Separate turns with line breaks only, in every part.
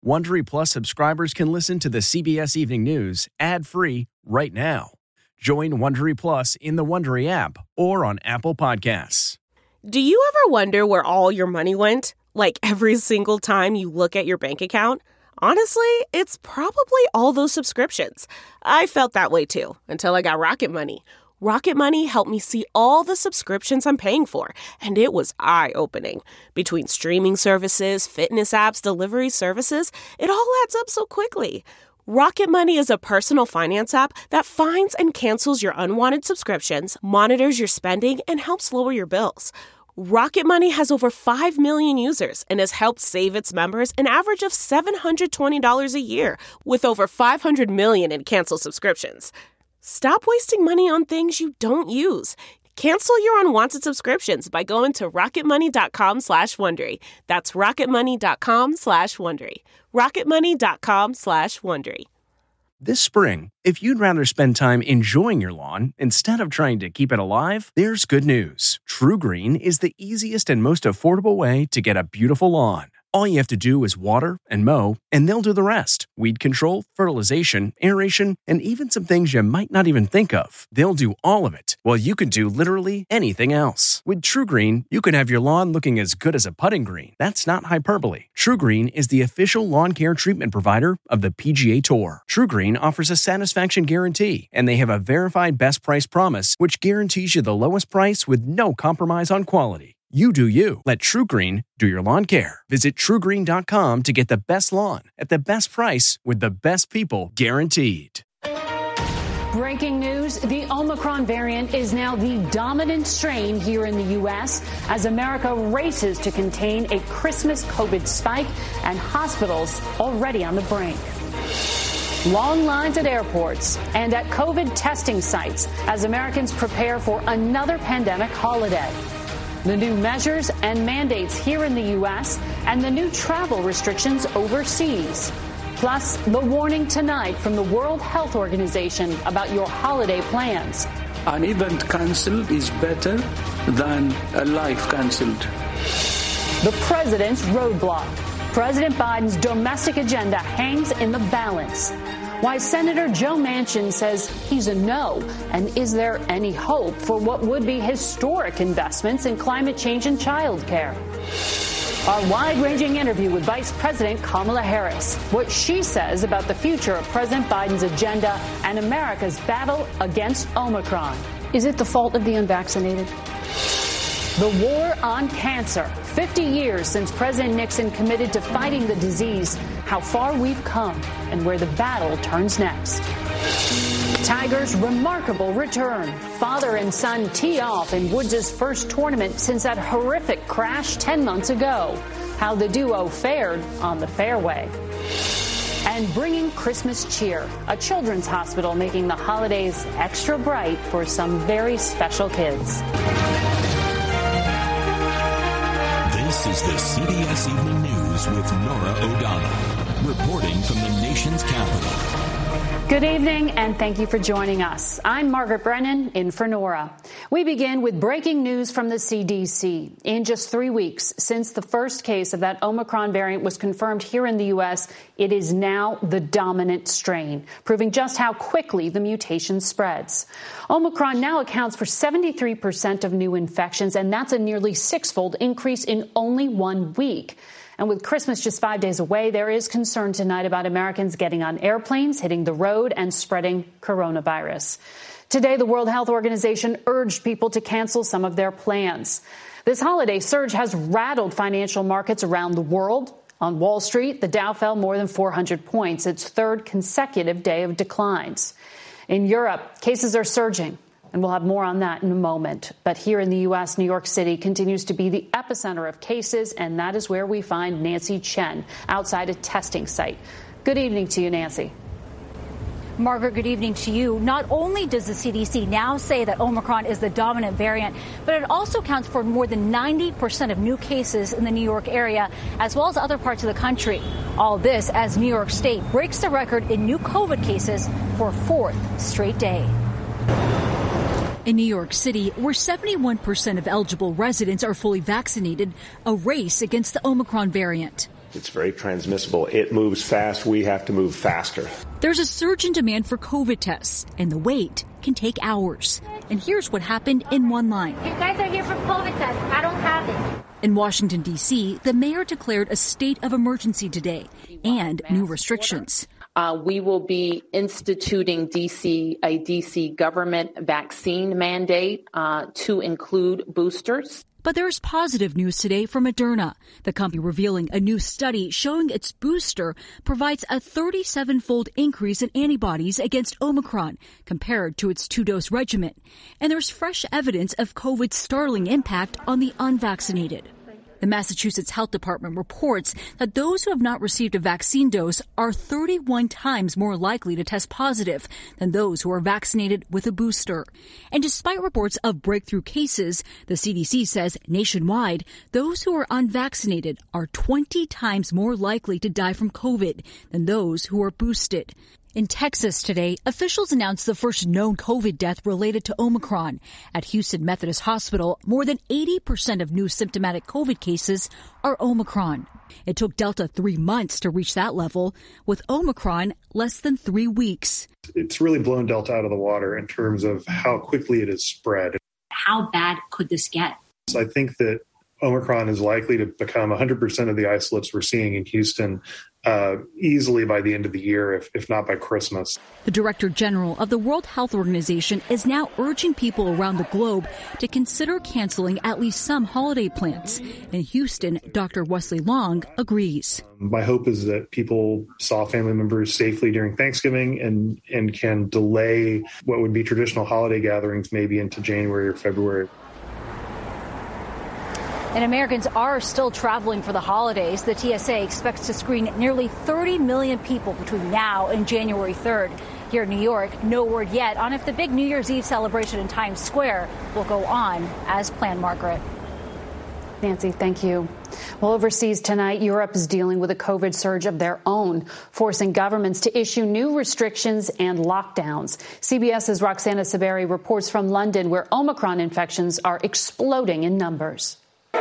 Wondery Plus subscribers can listen to the CBS Evening News ad-free right now. Join Wondery Plus in the Wondery app or on Apple Podcasts.
Do you ever wonder where all your money went? Like every single time you look at your bank account? Honestly, it's probably all those subscriptions. I felt that way too, until I got Rocket Money. Rocket Money helped me see all the subscriptions I'm paying for, and it was eye-opening. Between streaming services, fitness apps, delivery services, it all adds up so quickly. Rocket Money is a personal finance app that finds and cancels your unwanted subscriptions, monitors your spending, and helps lower your bills. Rocket Money has over 5 million users and has helped save its members an average of $720 a year, with over 500 million in canceled subscriptions. Stop wasting money on things you don't use. Cancel your unwanted subscriptions by going to rocketmoney.com/Wondery. That's rocketmoney.com/Wondery. rocketmoney.com/Wondery.
This spring, if you'd rather spend time enjoying your lawn instead of trying to keep it alive, there's good news. TruGreen is the easiest and most affordable way to get a beautiful lawn. All you have to do is water and mow, and they'll do the rest. Weed control, fertilization, aeration, and even some things you might not even think of. They'll do all of it, while you can do literally anything else. With TruGreen, you can have your lawn looking as good as a putting green. That's not hyperbole. TruGreen is the official lawn care treatment provider of the PGA Tour. TruGreen offers a satisfaction guarantee, and they have a verified best price promise, which guarantees you the lowest price with no compromise on quality. You do you. Let TruGreen do your lawn care. Visit TruGreen.com to get the best lawn at the best price with the best people guaranteed.
Breaking news, the Omicron variant is now the dominant strain here in the U.S. as America races to contain a Christmas COVID spike and hospitals already on the brink. Long lines at airports and at COVID testing sites as Americans prepare for another pandemic holiday. The new measures and mandates here in the U.S. and the new travel restrictions overseas. Plus, the warning tonight from the World Health Organization about your holiday plans.
An event cancelled is better than a life cancelled.
The president's roadblock. President Biden's domestic agenda hangs in the balance. Why Senator Joe Manchin says he's a no, and is there any hope for what would be historic investments in climate change and child care? Our wide-ranging interview with Vice President Kamala Harris, what she says about the future of President Biden's agenda and America's battle against Omicron. Is it the fault of the unvaccinated? The war on cancer. 50 years since President Nixon committed to fighting the disease, how far we've come and where the battle turns next. Tiger's remarkable return. Father and son tee off in Woods' first tournament since that horrific crash 10 months ago. How the duo fared on the fairway. And bringing Christmas cheer. A children's hospital making the holidays extra bright for some very special kids.
This is the CBS Evening News with Norah O'Donnell, reporting from the nation's capital.
Good evening, and thank you for joining us. I'm Margaret Brennan, in for Norah. We begin with breaking news from the CDC. In just 3 weeks since the first case of that Omicron variant was confirmed here in the U.S., it is now the dominant strain, proving just how quickly the mutation spreads. Omicron now accounts for 73% of new infections, and that's a nearly six-fold increase in only 1 week. And with Christmas just 5 days away, there is concern tonight about Americans getting on airplanes, hitting the road, and spreading coronavirus. Today, the World Health Organization urged people to cancel some of their plans. This holiday surge has rattled financial markets around the world. On Wall Street, the Dow fell more than 400 points, its third consecutive day of declines. In Europe, cases are surging. And we'll have more on that in a moment. But here in the U.S., New York City continues to be the epicenter of cases, and that is where we find Nancy Chen outside a testing site. Good evening to you, Nancy.
Margaret, good evening to you. Not only does the CDC now say that Omicron is the dominant variant, but it also accounts for more than 90% of new cases in the New York area, as well as other parts of the country. All this as New York State breaks the record in new COVID cases for a fourth straight day.
In New York City, where 71% of eligible residents are fully vaccinated, a race against the Omicron variant.
It's very transmissible. It moves fast. We have to move faster.
There's a surge in demand for COVID tests, and the wait can take hours. And here's what happened in one line.
You guys are here for COVID tests. I don't have it.
In Washington, D.C., the mayor declared a state of emergency today and new restrictions.
We will be instituting a D.C. government vaccine mandate to include boosters.
But there's positive news today from Moderna, the company revealing a new study showing its booster provides a 37-fold increase in antibodies against Omicron compared to its 2-dose regimen. And there's fresh evidence of COVID's startling impact on the unvaccinated. The Massachusetts Health Department reports that those who have not received a vaccine dose are 31 times more likely to test positive than those who are vaccinated with a booster. And despite reports of breakthrough cases, the CDC says nationwide, those who are unvaccinated are 20 times more likely to die from COVID than those who are boosted. In Texas today, officials announced the first known COVID death related to Omicron. At Houston Methodist Hospital, more than 80% of new symptomatic COVID cases are Omicron. It took Delta 3 months to reach that level, with Omicron less than 3 weeks.
It's really blown Delta out of the water in terms of how quickly it has spread.
How bad could this get?
So I think that Omicron is likely to become 100% of the isolates we're seeing in Houston easily by the end of the year, if not by Christmas.
The Director General of the World Health Organization is now urging people around the globe to consider canceling at least some holiday plans. In Houston, Dr. Wesley Long agrees.
My hope is that people saw family members safely during Thanksgiving and can delay what would be traditional holiday gatherings maybe into January or February.
And Americans are still traveling for the holidays. The TSA expects to screen nearly 30 million people between now and January 3rd. Here in New York, no word yet on if the big New Year's Eve celebration in Times Square will go on as planned, Margaret.
Nancy, thank you. Well, overseas tonight, Europe is dealing with a COVID surge of their own, forcing governments to issue new restrictions and lockdowns. CBS's Roxana Saberi reports from London, where Omicron infections are exploding in numbers.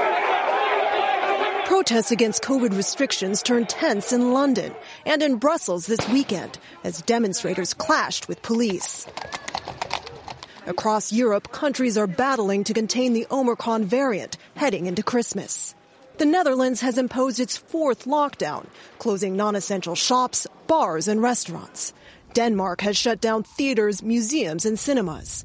Protests against COVID restrictions turned tense in London and in Brussels this weekend as demonstrators clashed with police. Across Europe, countries are battling to contain the Omicron variant heading into Christmas. The Netherlands has imposed its 4th lockdown, closing non-essential shops, bars, and restaurants. Denmark has shut down theaters, museums, and cinemas.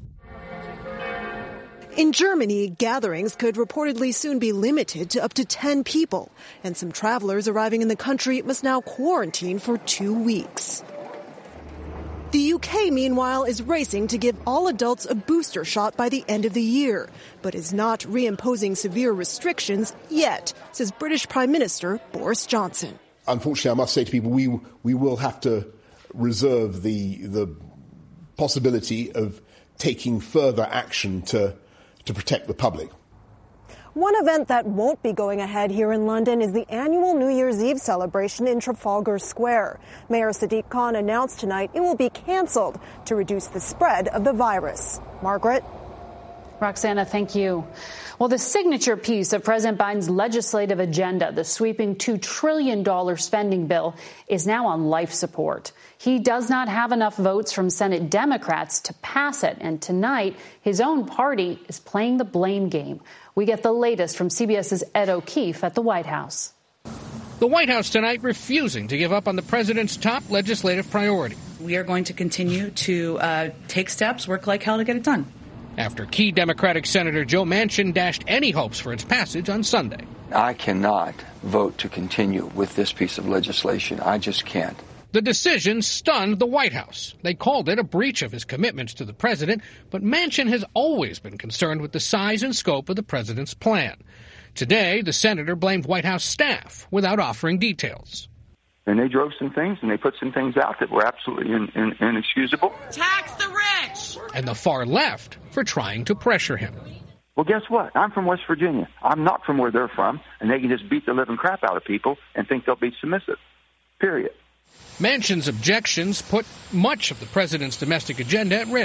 In Germany, gatherings could reportedly soon be limited to up to 10 people, and some travelers arriving in the country must now quarantine for 2 weeks. The UK, meanwhile, is racing to give all adults a booster shot by the end of the year, but is not reimposing severe restrictions yet, says British Prime Minister Boris Johnson.
Unfortunately, I must say to people, we will have to reserve the possibility of taking further action to protect the public.
One event that won't be going ahead here in London is the annual New Year's Eve celebration in Trafalgar Square. Mayor Sadiq Khan announced tonight it will be canceled to reduce the spread of the virus. Margaret?
Roxana, thank you. Well, the signature piece of President Biden's legislative agenda, the sweeping $2 trillion spending bill, is now on life support. He does not have enough votes from Senate Democrats to pass it. And tonight, his own party is playing the blame game. We get the latest from CBS's Ed O'Keefe at the White House.
The White House tonight refusing to give up on the president's top legislative priority.
We are going to continue to take steps, work like hell to get it done.
After key Democratic Senator Joe Manchin dashed any hopes for its passage on Sunday.
I cannot vote to continue with this piece of legislation. I just can't.
The decision stunned the White House. They called it a breach of his commitments to the president, but Manchin has always been concerned with the size and scope of the president's plan. Today, the senator blamed White House staff without offering details.
And they drove some things and they put some things out that were absolutely inexcusable.
Tax the rich!
And the far left for trying to pressure him.
Well, guess what? I'm from West Virginia. I'm not from where they're from, and they can just beat the living crap out of people and think they'll be submissive. Period.
Manchin's objections put much of the president's domestic agenda at risk.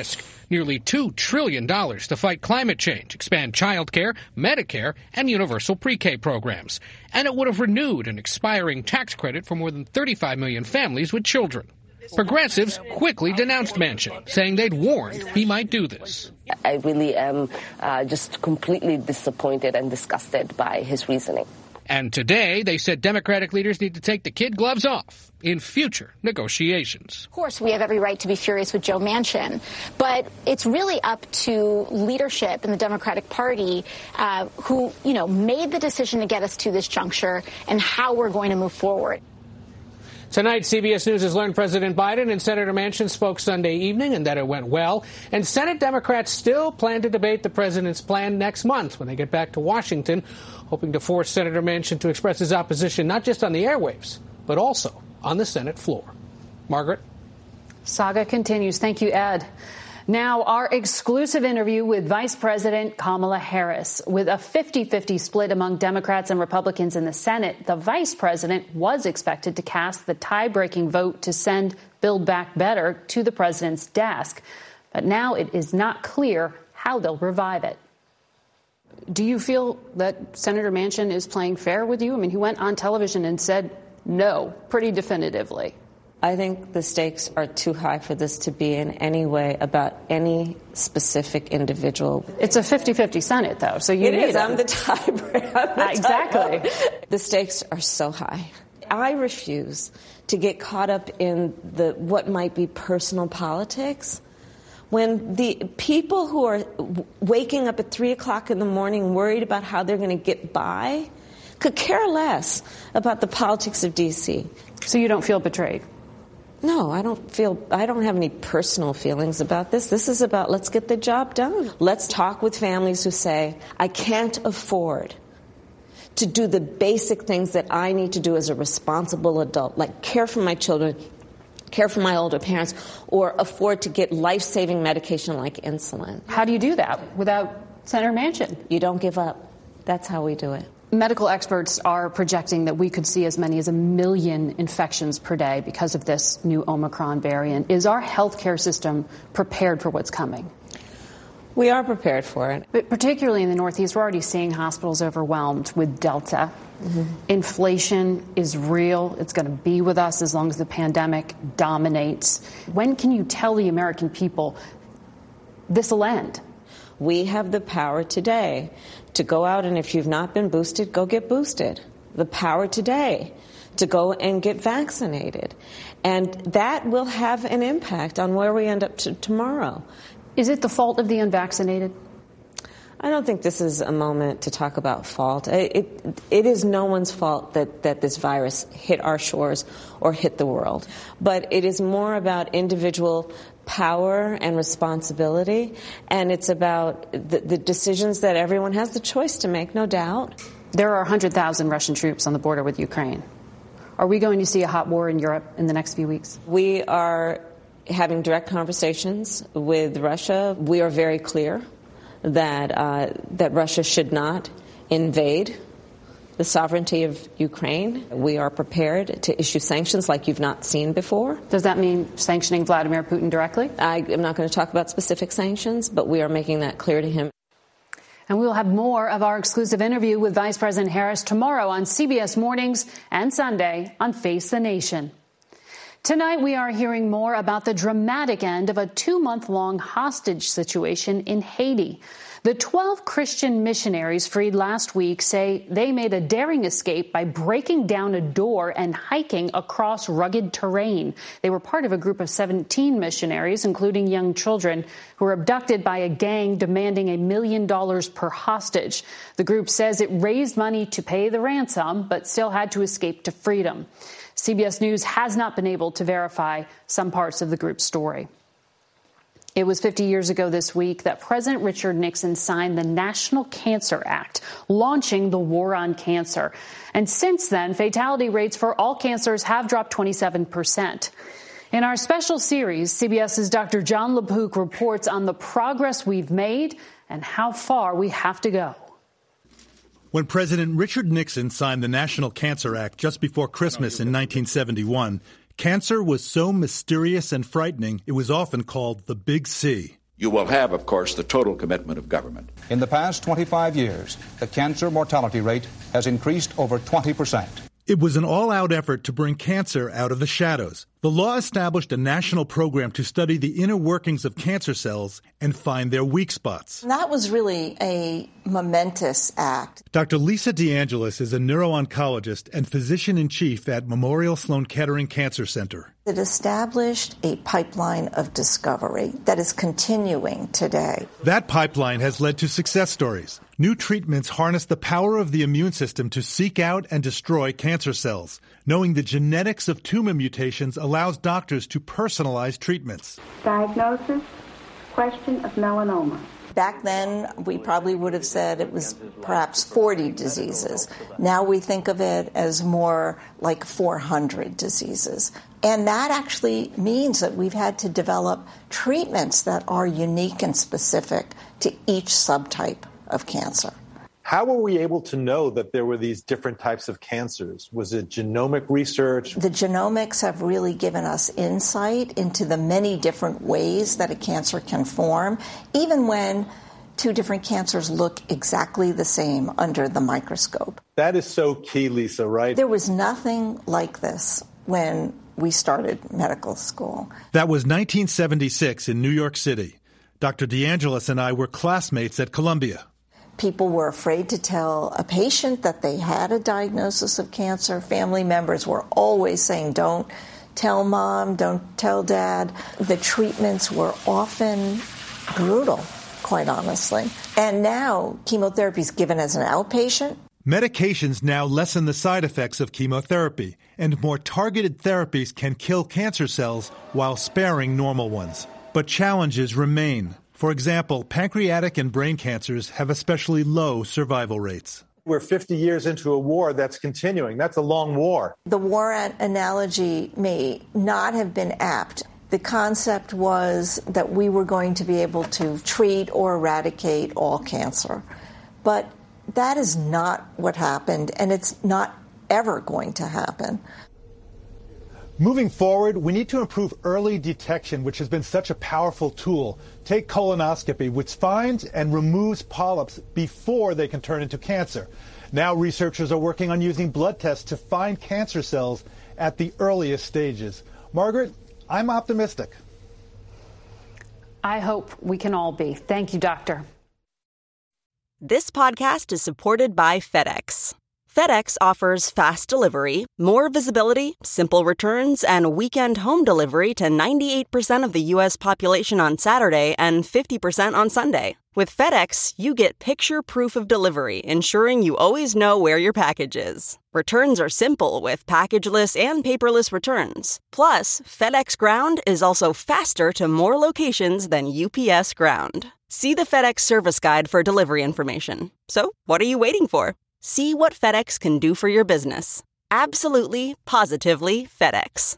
nearly $2 trillion to fight climate change, expand child care, Medicare, and universal pre-K programs. And it would have renewed an expiring tax credit for more than 35 million families with children. Progressives quickly denounced Manchin, saying they'd warned he might do this.
I really am just completely disappointed and disgusted by his reasoning.
And today, they said Democratic leaders need to take the kid gloves off in future negotiations.
Of course, we have every right to be furious with Joe Manchin, but it's really up to leadership in the Democratic Party who, made the decision to get us to this juncture and how we're going to move forward.
Tonight, CBS News has learned President Biden and Senator Manchin spoke Sunday evening and that it went well. And Senate Democrats still plan to debate the president's plan next month when they get back to Washington, hoping to force Senator Manchin to express his opposition not just on the airwaves, but also on the Senate floor. Margaret?
Saga continues. Thank you, Ed. Now, our exclusive interview with Vice President Kamala Harris. With a 50-50 split among Democrats and Republicans in the Senate, the vice president was expected to cast the tie-breaking vote to send Build Back Better to the president's desk. But now it is not clear how they'll revive it. Do you feel that Senator Manchin is playing fair with you? I mean, he went on television and said no pretty definitively.
I think the stakes are too high for this to be in any way about any specific individual.
It's a 50-50 Senate, though, so you
It
need
is. I'm the tiebreaker.
Exactly.
The stakes are so high. I refuse to get caught up in what might be personal politics. When the people who are waking up at 3 o'clock in the morning worried about how they're going to get by could care less about the politics of D.C.
So you don't feel betrayed?
No, I don't have any personal feelings about this. This is about let's get the job done. Let's talk with families who say, I can't afford to do the basic things that I need to do as a responsible adult, like care for my children, care for my older parents, or afford to get life-saving medication like insulin.
How do you do that without Senator Manchin?
You don't give up. That's how we do it.
Medical experts are projecting that we could see as many as 1 million infections per day because of this new Omicron variant. Is our healthcare system prepared for what's coming?
We are prepared for it.
But particularly in the Northeast, we're already seeing hospitals overwhelmed with Delta. Mm-hmm. Inflation is real. It's going to be with us as long as the pandemic dominates. When can you tell the American people this will end?
We have the power today to go out, and if you've not been boosted, go get boosted. The power today to go and get vaccinated. And that will have an impact on where we end up tomorrow.
Is it the fault of the unvaccinated?
I don't think this is a moment to talk about fault. It is no one's fault that this virus hit our shores or hit the world. But it is more about individual power and responsibility, and it's about the decisions that everyone has the choice to make, no doubt.
There are 100,000 Russian troops on the border with Ukraine. Are we going to see a hot war in Europe in the next few weeks?
We are having direct conversations with Russia. We are very clear that Russia should not invade the sovereignty of Ukraine. We are prepared to issue sanctions like you've not seen before.
Does that mean sanctioning Vladimir Putin directly?
I am not going to talk about specific sanctions, but we are making that clear to him.
And we'll have more of our exclusive interview with Vice President Harris tomorrow on CBS Mornings and Sunday on Face the Nation. Tonight, we are hearing more about the dramatic end of a 2-month-long hostage situation in Haiti. The 12 Christian missionaries freed last week say they made a daring escape by breaking down a door and hiking across rugged terrain. They were part of a group of 17 missionaries, including young children, who were abducted by a gang demanding $1 million per hostage. The group says it raised money to pay the ransom, but still had to escape to freedom. CBS News has not been able to verify some parts of the group's story. It was 50 years ago this week that President Richard Nixon signed the National Cancer Act, launching the war on cancer. And since then, fatality rates for all cancers have dropped 27%. In our special series, CBS's Dr. John LaPook reports on the progress we've made and how far we have to go.
When President Richard Nixon signed the National Cancer Act just before Christmas in 1971, cancer was so mysterious and frightening, it was often called the Big C.
You will have, of course, the total commitment of government.
In the past 25 years, the cancer mortality rate has increased over 20%.
It was an all-out effort to bring cancer out of the shadows. The law established a national program to study the inner workings of cancer cells and find their weak spots.
That was really a momentous act.
Dr. Lisa DeAngelis is a neuro-oncologist and physician-in-chief at Memorial Sloan Kettering Cancer Center.
It established a pipeline of discovery that is continuing today.
That pipeline has led to success stories. New treatments harness the power of the immune system to seek out and destroy cancer cells. Knowing the genetics of tumor mutations allows doctors to personalize treatments.
Diagnosis, question of melanoma.
Back then, we probably would have said it was perhaps 40 diseases. Now we think of it as more like 400 diseases. And that actually means that we've had to develop treatments that are unique and specific to each subtype of cancer.
How were we able to know that there were these different types of cancers? Was it genomic research?
The genomics have really given us insight into the many different ways that a cancer can form, even when two different cancers look exactly the same under the microscope.
That is so key, Lisa, right?
There was nothing like this when we started medical school.
That was 1976 in New York City. Dr. DeAngelis and I were classmates at Columbia.
People were afraid to tell a patient that they had a diagnosis of cancer. Family members were always saying, don't tell mom, don't tell dad. The treatments were often brutal, quite honestly. And now chemotherapy is given as an outpatient.
Medications now lessen the side effects of chemotherapy, and more targeted therapies can kill cancer cells while sparing normal ones. But challenges remain. For example, pancreatic and brain cancers have especially low survival rates.
We're 50 years into a war that's continuing. That's a long war.
The war analogy may not have been apt. The concept was that we were going to be able to treat or eradicate all cancer. But that is not what happened, and it's not ever going to happen.
Moving forward, we need to improve early detection, which has been such a powerful tool. Take colonoscopy, which finds and removes polyps before they can turn into cancer. Now researchers are working on using blood tests to find cancer cells at the earliest stages. Margaret, I'm optimistic.
I hope we can all be. Thank you, Doctor.
This podcast is supported by FedEx. FedEx offers fast delivery, more visibility, simple returns, and weekend home delivery to 98% of the U.S. population on Saturday and 50% on Sunday. With FedEx, you get picture proof of delivery, ensuring you always know where your package is. Returns are simple with packageless and paperless returns. Plus, FedEx Ground is also faster to more locations than UPS Ground. See the FedEx service guide for delivery information. So, what are you waiting for? See what FedEx can do for your business. Absolutely, positively FedEx.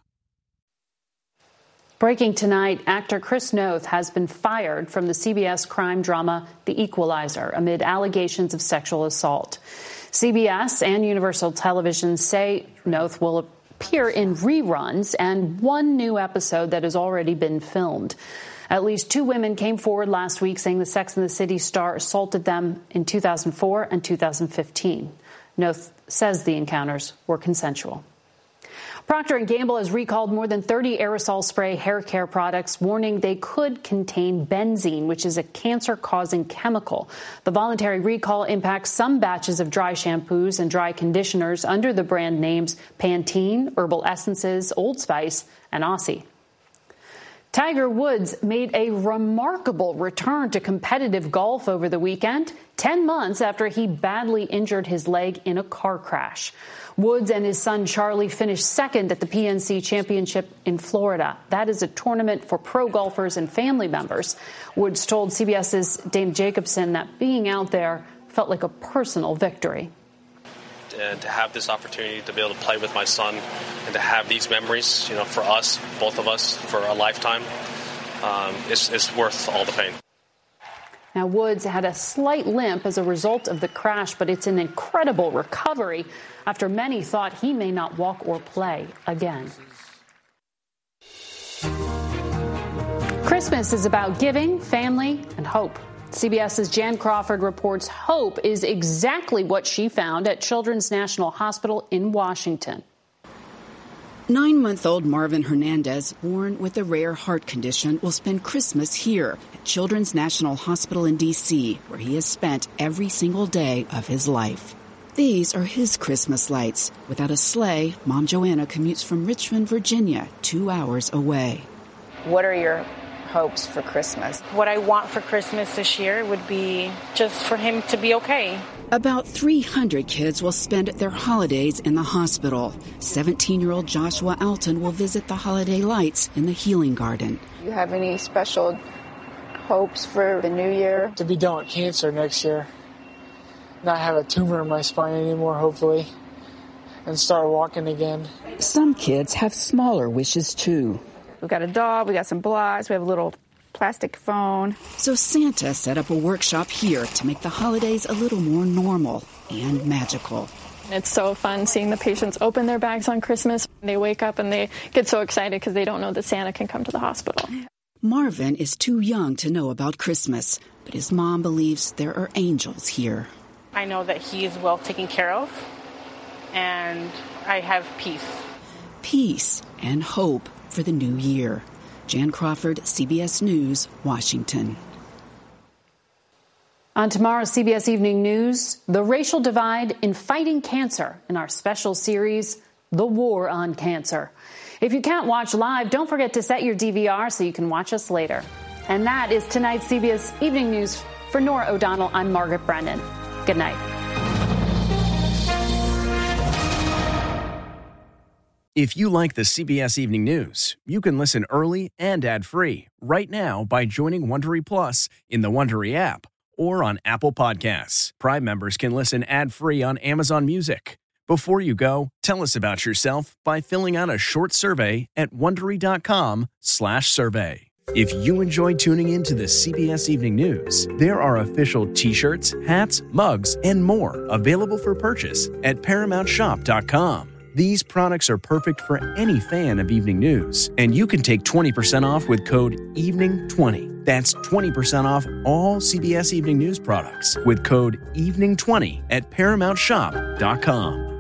Breaking tonight, actor Chris Noth has been fired from the CBS crime drama The Equalizer amid allegations of sexual assault. CBS and Universal Television say Noth will appear in reruns and one new episode that has already been filmed. At least two women came forward last week saying the Sex and the City star assaulted them in 2004 and 2015. Noth says the encounters were consensual. Procter & Gamble has recalled more than 30 aerosol spray hair care products, warning they could contain benzene, which is a cancer-causing chemical. The voluntary recall impacts some batches of dry shampoos and dry conditioners under the brand names Pantene, Herbal Essences, Old Spice, and Aussie. Tiger Woods made a remarkable return to competitive golf over the weekend, 10 months after he badly injured his leg in a car crash. Woods and his son Charlie finished second at the PNC Championship in Florida. That is a tournament for pro golfers and family members. Woods told CBS's Dana Jacobson that being out there felt like a personal victory.
And to have this opportunity to be able to play with my son and to have these memories, for us, both of us, for a lifetime, it's worth all the pain.
Now, Woods had a slight limp as a result of the crash, but it's an incredible recovery after many thought he may not walk or play again. Chris Christmas is about giving, family, and hope. CBS's Jan Crawford reports hope is exactly what she found at Children's National Hospital in Washington.
9-month-old Marvin Hernandez, born with a rare heart condition, will spend Christmas here at Children's National Hospital in D.C., where he has spent every single day of his life. These are his Christmas lights. Without a sleigh, Mom Joanna commutes from Richmond, Virginia, 2 hours away.
What are your hopes for Christmas?
What I want for Christmas this year would be just for him to be okay.
About 300 kids will spend their holidays in the hospital. 17-year-old Joshua Alton will visit the holiday lights in the Healing Garden.
Do you have any special hopes for the new year?
To be done with cancer next year. Not have a tumor in my spine anymore, hopefully, and start walking again.
Some kids have smaller wishes, too.
We've got a dog, we got some blocks, we have a little plastic phone.
So Santa set up a workshop here to make the holidays a little more normal and magical.
It's so fun seeing the patients open their bags on Christmas. They wake up and they get so excited because they don't know that Santa can come to the hospital.
Marvin is too young to know about Christmas, but his mom believes there are angels here.
I know that he is well taken care of, and I have peace.
Peace and hope for the new year. Jan Crawford, CBS News, Washington.
On tomorrow's CBS Evening News, the racial divide in fighting cancer in our special series, The War on Cancer. If you can't watch live, don't forget to set your DVR so you can watch us later. And that is tonight's CBS Evening News. For Norah O'Donnell, I'm Margaret Brennan. Good night.
If you like the CBS Evening News, you can listen early and ad-free right now by joining Wondery Plus in the Wondery app or on Apple Podcasts. Prime members can listen ad-free on Amazon Music. Before you go, tell us about yourself by filling out a short survey at Wondery.com/survey. If you enjoy tuning in to the CBS Evening News, there are official t-shirts, hats, mugs, and more available for purchase at ParamountShop.com. These products are perfect for any fan of evening news, and you can take 20% off with code EVENING20. That's 20% off all CBS Evening News products with code EVENING20 at ParamountShop.com.